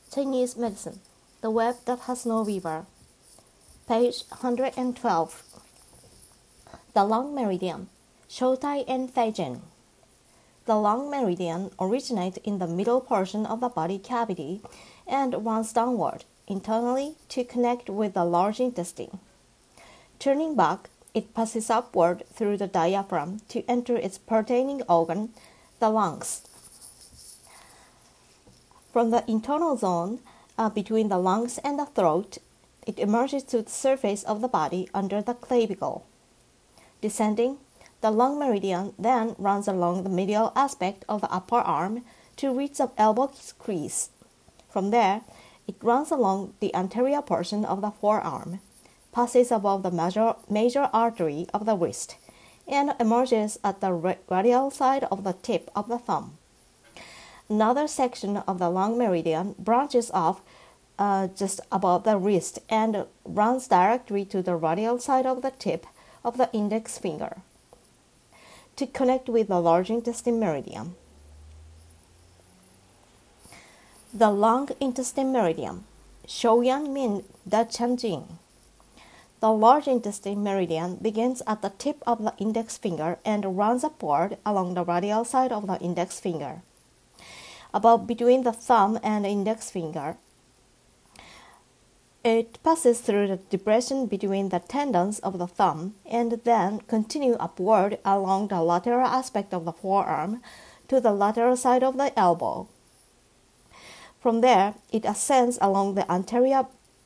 Chinese Medicine, The Web That Has No Weaver. Page 112. The Long Meridian, Shoutai and Feijin. The long meridian originates in the middle portion of the body cavity and runs downward, internally, to connect with the large intestine. Turning back, it passes upward through the diaphragm to enter its pertaining organ, the lungs. From the internal zone between the lungs and the throat, it emerges to the surface of the body under the clavicle. Descending, the long meridian then runs along the medial aspect of the upper arm to reach the elbow crease. From there, it runs along the anterior portion of the forearm, passes above the major artery of the wrist, and emerges at the radial side of the tip of the thumb. Another section of the long meridian branches off just above the wrist and runs directly to the radial side of the tip of the index finger to connect with the large intestine meridian. The long intestine meridian, Shouyan Min Da Chanjing. The large intestine meridian begins at the tip of the index finger and runs upward along the radial side of the index finger. About between the thumb and the index finger, it passes through the depression between the tendons of the thumb and then continues upward along the lateral aspect of the forearm to the lateral side of the elbow. From there, it ascends along the anterior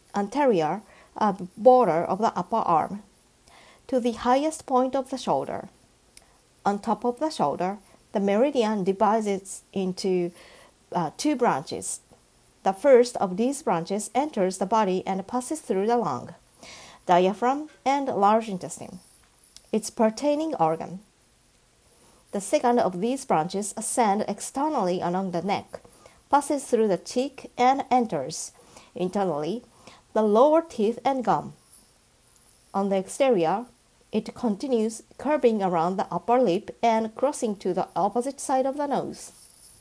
border of the upper arm to the highest point of the shoulder. On top of the shoulder, the meridian divides into two branches. The first of these branches enters the body and passes through the lung, diaphragm, and large intestine, its pertaining organ. The second of these branches ascends externally along the neck, passes through the cheek, and enters, internally, the lower teeth and gum. On the exterior, it continues curving around the upper lip and crossing to the opposite side of the nose.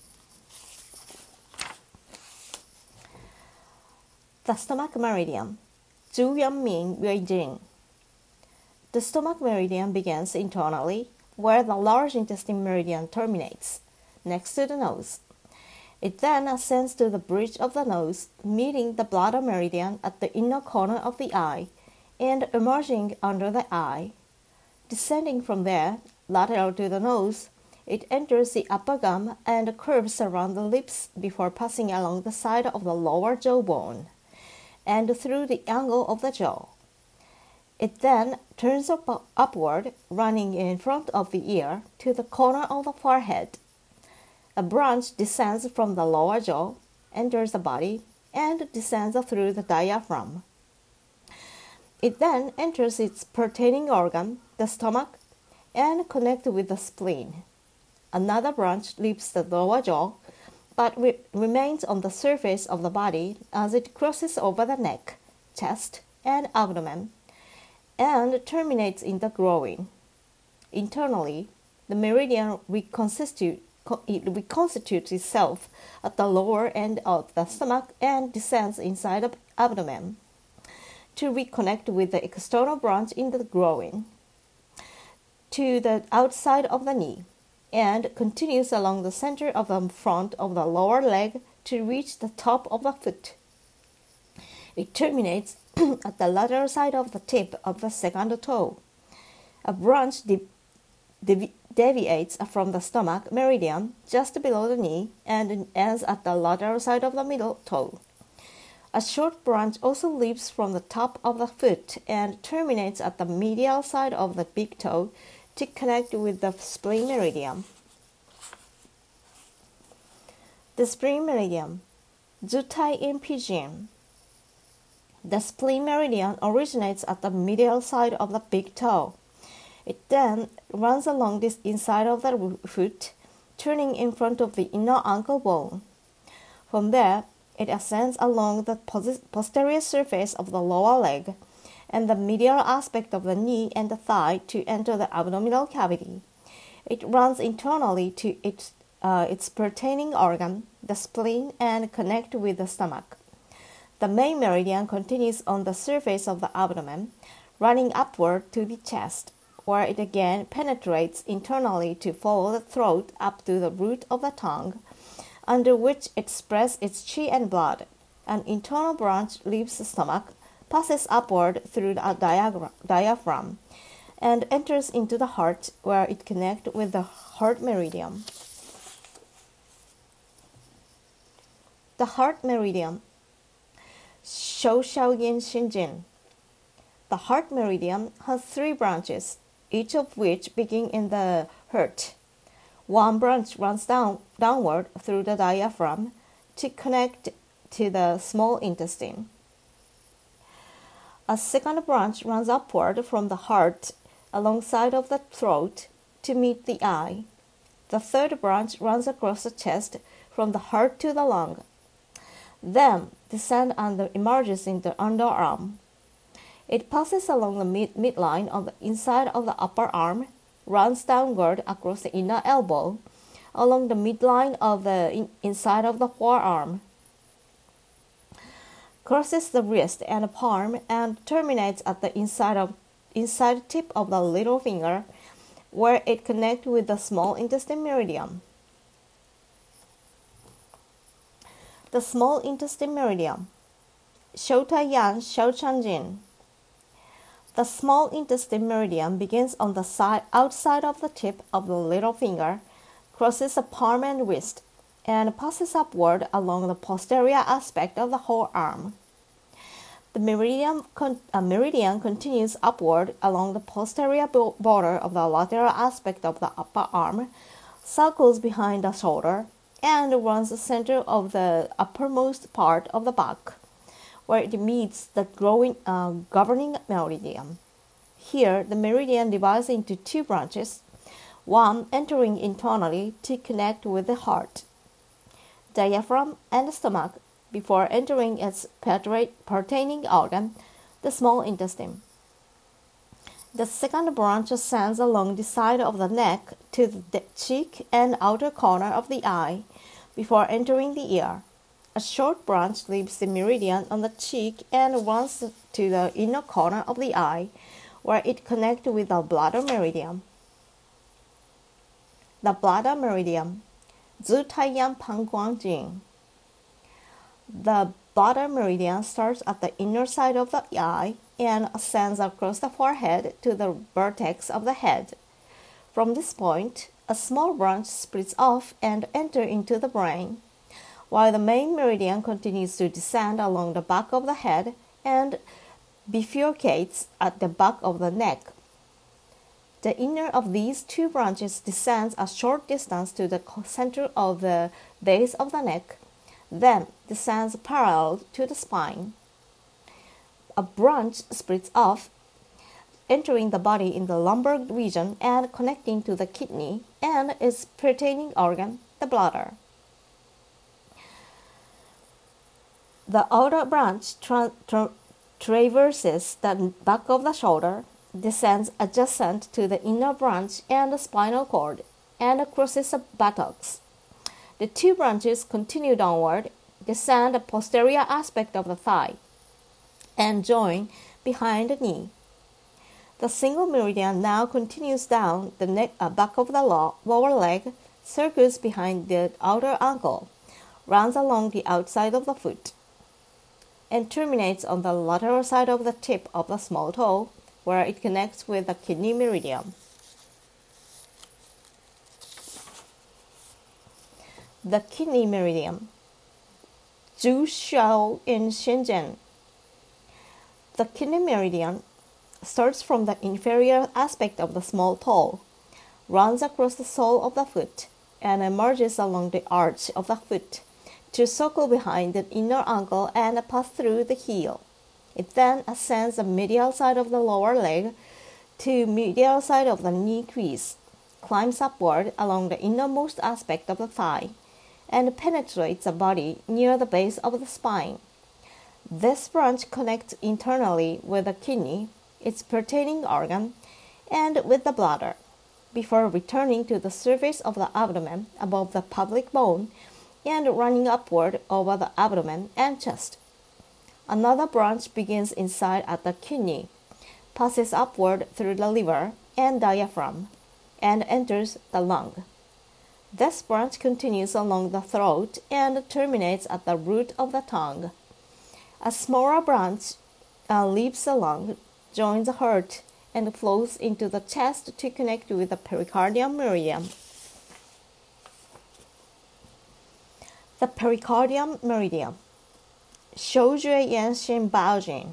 The stomach meridian, Zhuyanmin Weijing. The stomach meridian begins internally, where the large intestine meridian terminates, next to the nose. It then ascends to the bridge of the nose, meeting the bladder meridian at the inner corner of the eye, and emerging under the eye. Descending from there, lateral to the nose, it enters the upper gum and curves around the lips before passing along the side of the lower jawbone and through the angle of the jaw. It then turns upward, running in front of the ear to the corner of the forehead. A branch descends from the lower jaw, enters the body, and descends through the diaphragm. It then enters its pertaining organ, the stomach, and connects with the spleen. Another branch leaves the lower jaw, but remains on the surface of the body as it crosses over the neck, chest, and abdomen, and terminates in the groin. Internally, the meridian reconstitutes itself at the lower end of the stomach and descends inside the abdomen to reconnect with the external branch in the groin to the outside of the knee, and continues along the center of the front of the lower leg to reach the top of the foot. It terminates at the lateral side of the tip of the second toe. A branch deviates from the stomach meridian just below the knee and ends at the lateral side of the middle toe. A short branch also leaves from the top of the foot and terminates at the medial side of the big toe to connect with the spleen meridian. The spleen meridian, Zhutai in Pidgin. The spleen meridian originates at the medial side of the big toe. It then runs along this inside of the foot, turning in front of the inner ankle bone. From there, it ascends along the posterior surface of the lower leg and the medial aspect of the knee and the thigh to enter the abdominal cavity. It runs internally to its its pertaining organ, the spleen, and connect with the stomach. The main meridian continues on the surface of the abdomen, running upward to the chest, where it again penetrates internally to follow the throat up to the root of the tongue, under which it spreads its chi and blood. An internal branch leaves the stomach, passes upward through the diaphragm, and enters into the heart, where it connects with the heart meridian. The heart meridian. Shouxiaoyin Xinjin. The heart meridian has 3 branches, each of which begin in the heart. One branch runs downward through the diaphragm to connect to the small intestine. A second branch runs upward from the heart alongside of the throat to meet the eye. The third branch runs across the chest from the heart to the lung. Then descends and emerges in the underarm. It passes along the midline of the inside of the upper arm, runs downward across the inner elbow, along the midline of the inside of the forearm, crosses the wrist and palm, and terminates at the inside tip of the little finger, where it connects with the small intestine meridian. The small intestine meridian. Shoutayan Shouchanjin. The small intestine meridian begins on the outside of the tip of the little finger, crosses the palm and wrist, and passes upward along the posterior aspect of the whole arm. The meridian continues upward along the posterior border of the lateral aspect of the upper arm, circles behind the shoulder, and runs the center of the uppermost part of the back, where it meets the governing meridian. Here, the meridian divides into 2 branches, one entering internally to connect with the heart, diaphragm, and stomach, before entering its pertaining organ, the small intestine. The second branch ascends along the side of the neck to the cheek and outer corner of the eye, before entering the ear. A short branch leaves the meridian on the cheek and runs to the inner corner of the eye, where it connects with the bladder meridian. The bladder meridian. Zutaiyang Pangguangjing. The bladder meridian starts at the inner side of the eye and ascends across the forehead to the vertex of the head. From this point, a small branch splits off and enters into the brain, while the main meridian continues to descend along the back of the head and bifurcates at the back of the neck. The inner of these 2 branches descends a short distance to the center of the base of the neck, then descends parallel to the spine. A branch splits off, entering the body in the lumbar region and connecting to the kidney and its pertaining organ, the bladder. The outer branch traverses the back of the shoulder, descends adjacent to the inner branch and the spinal cord, and crosses the buttocks. The 2 branches continue downward, descend the posterior aspect of the thigh, and join behind the knee. The single meridian now continues down the back of the lower leg, circles behind the outer ankle, runs along the outside of the foot, and terminates on the lateral side of the tip of the small toe, where it connects with the kidney meridian. The kidney meridian. Zhu Xiao in Shenzhen. The kidney meridian starts from the inferior aspect of the small toe, runs across the sole of the foot, and emerges along the arch of the foot to circle behind the inner ankle and pass through the heel. It then ascends the medial side of the lower leg to medial side of the knee crease, climbs upward along the innermost aspect of the thigh, and penetrates the body near the base of the spine. This branch connects internally with the kidney, its pertaining organ, and with the bladder. before returning to the surface of the abdomen above the pelvic bone and running upward over the abdomen and chest. Another branch begins inside at the kidney, passes upward through the liver and diaphragm, and enters the lung. This branch continues along the throat and terminates at the root of the tongue. A smaller branch leaves the lung, joins the heart, and flows into the chest to connect with the pericardium meridian. The pericardium meridian. 手厥延伸 Baojin.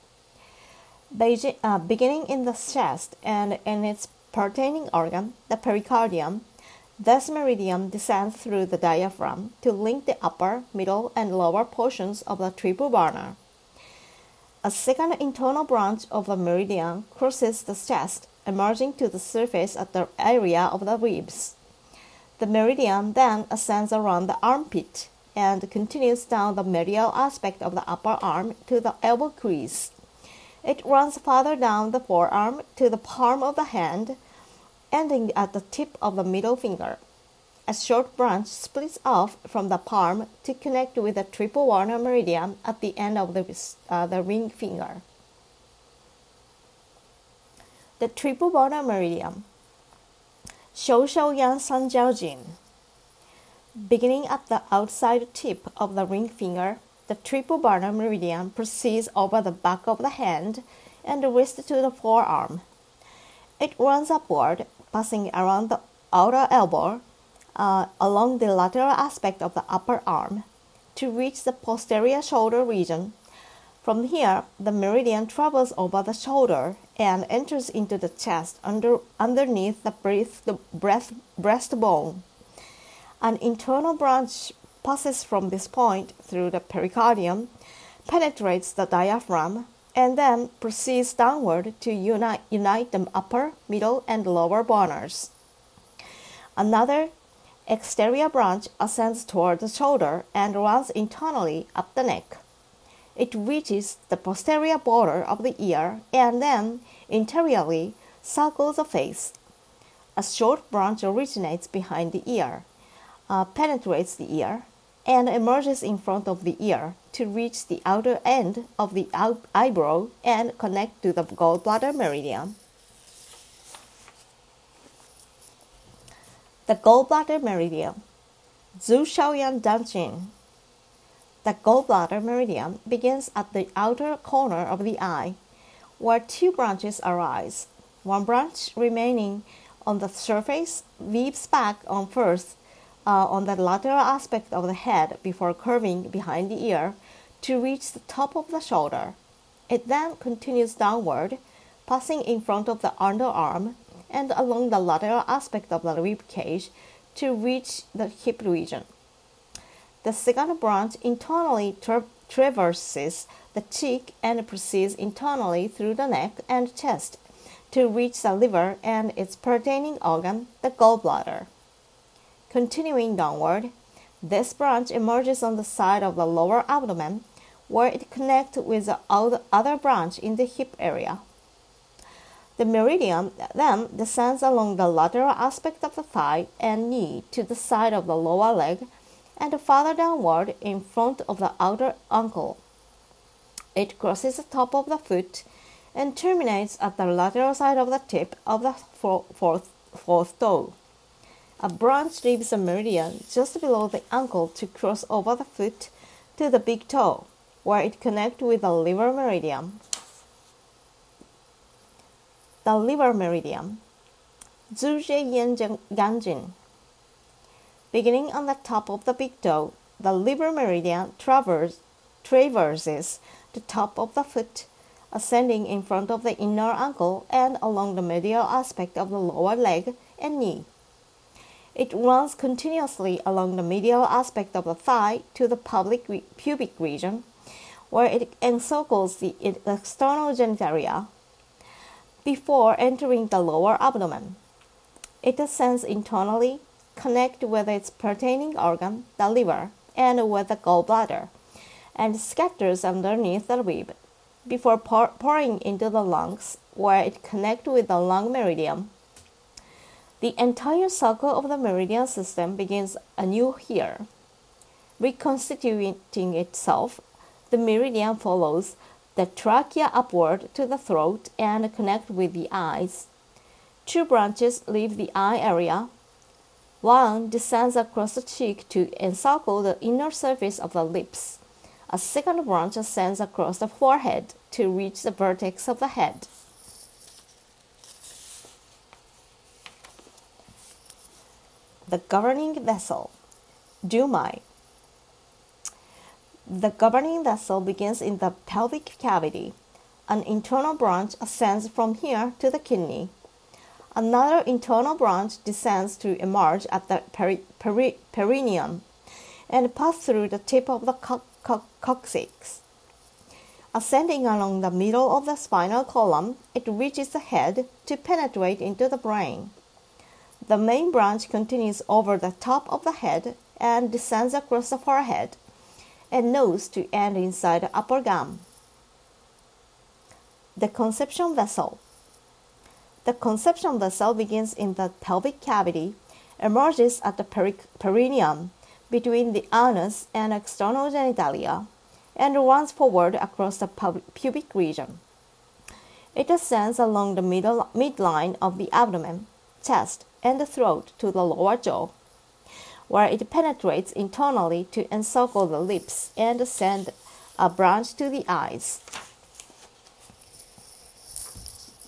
Beginning in the chest and in its pertaining organ, the pericardium, this meridian descends through the diaphragm to link the upper, middle, and lower portions of the triple burner. A second internal branch of the meridian crosses the chest, emerging to the surface at the area of the ribs. The meridian then ascends around the armpit and continues down the medial aspect of the upper arm to the elbow crease. It runs farther down the forearm to the palm of the hand, ending at the tip of the middle finger. A short branch splits off from the palm to connect with the triple Warner meridian at the end of the ring finger. The triple Warner meridian. 手手阳三角筋. Beginning at the outside tip of the ring finger, the triple Barnum meridian proceeds over the back of the hand and wrist to the forearm. It runs upward, passing around the outer elbow, along the lateral aspect of the upper arm, to reach the posterior shoulder region. From here, the meridian travels over the shoulder and enters into the chest underneath the breastbone. An internal branch passes from this point through the pericardium, penetrates the diaphragm, and then proceeds downward to unite the upper, middle, and lower burners. Another exterior branch ascends toward the shoulder and runs internally up the neck. It reaches the posterior border of the ear and then, interiorly, circles the face. A short branch originates behind the ear, penetrates the ear, and emerges in front of the ear to reach the outer end of the eyebrow and connect to the gallbladder meridian. The gallbladder meridian. 足少阳断筋. The gallbladder meridian begins at the outer corner of the eye, where two branches arise. One branch remaining on the surface weaves back on first on the lateral aspect of the head before curving behind the ear to reach the top of the shoulder. It then continues downward, passing in front of the underarm and along the lateral aspect of the rib cage to reach the hip region. The second branch internally traverses the cheek and proceeds internally through the neck and chest to reach the liver and its pertaining organ, the gallbladder. Continuing downward, this branch emerges on the side of the lower abdomen, where it connects with the other branch in the hip area. The meridian then descends along the lateral aspect of the thigh and knee to the side of the lower leg and farther downward in front of the outer ankle. It crosses the top of the foot and terminates at the lateral side of the tip of the fourth toe. A branch leaves the meridian just below the ankle to cross over the foot to the big toe, where it connects with the liver meridian. The liver meridian. 足厥延ganjin. Beginning on the top of the big toe, the liver meridian traverses the top of the foot, ascending in front of the inner ankle and along the medial aspect of the lower leg and knee. It runs continuously along the medial aspect of the thigh to the pubic region, where it encircles the external genitalia before entering the lower abdomen. It ascends internally, connects with its pertaining organ, the liver, and with the gallbladder, and scatters underneath the rib before pouring into the lungs, where it connects with the lung meridian. The entire circle of the meridian system begins anew here. Reconstituting itself, the meridian follows the trachea upward to the throat and connect with the eyes. Two branches leave the eye area. One descends across the cheek to encircle the inner surface of the lips. A second branch ascends across the forehead to reach the vertex of the head. The governing vessel, Dumai. The governing vessel begins in the pelvic cavity. An internal branch ascends from here to the kidney. Another internal branch descends to emerge at the perineum and pass through the tip of the coccyx. Ascending along the middle of the spinal column, it reaches the head to penetrate into the brain. The main branch continues over the top of the head and descends across the forehead and nose to end inside the upper gum. The conception vessel. The conception vessel begins in the pelvic cavity, emerges at the perineum between the anus and external genitalia, and runs forward across the pubic region. It ascends along the midline of the abdomen, chest, and the throat to the lower jaw, where it penetrates internally to encircle the lips and send a branch to the eyes.